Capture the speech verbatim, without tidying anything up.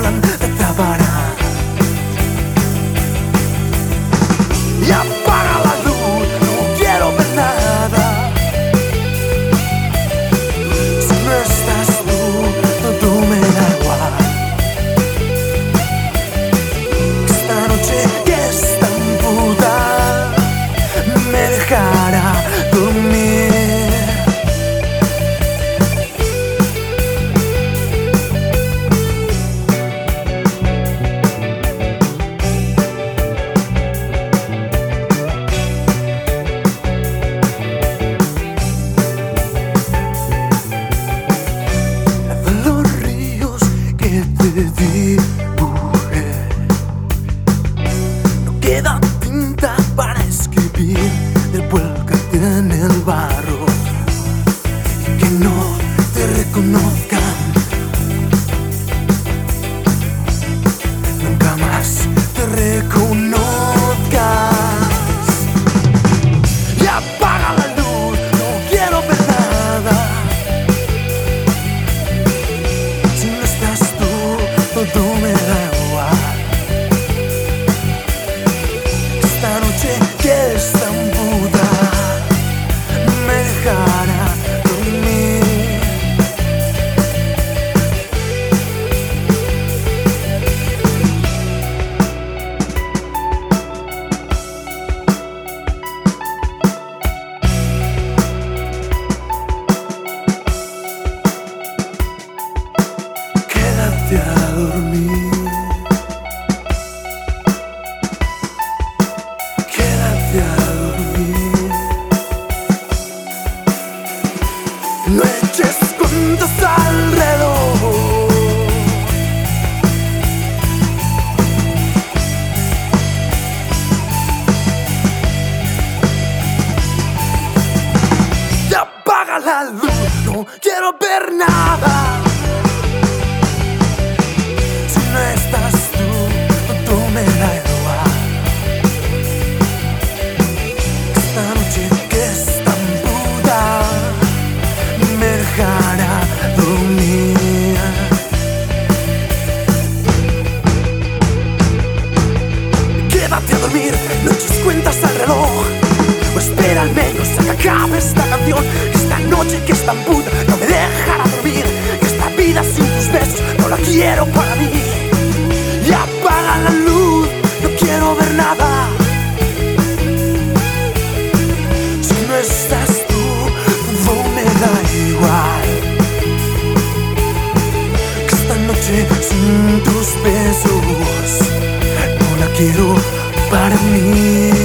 tratan de atrapar. Y apaga la luz, no quiero ver nada. Si no estás tú, todo me da igual. Esta noche que es tan puta me dejará dormir. Te dibujé, no queda tinta para escribir el vuélcate en el barro y que no te reconozcan. Nunca más te reconozcas. Y apaga la luz, no quiero ver nada. Si no estás todo me da igual. Esta noche que es tan puta me dejará dormir. Quédate a dormir. Quédate a dormir. No eches cuentas alrededor. Y apaga la luz, no quiero ver nada. No estás tú, tú me da igual. Esta noche que es tan puta me dejará dormir. Quédate a dormir, no eches cuentas al reloj. O espera al menos a que acabe esta canción. Esta noche que es tan puta no me dejará dormir. Esta vida sin tus besos no la quiero para mí. Y apaga la luz, no quiero ver nada. Si no estás tú, todo me da igual. Que esta noche sin tus besos no la quiero para mí.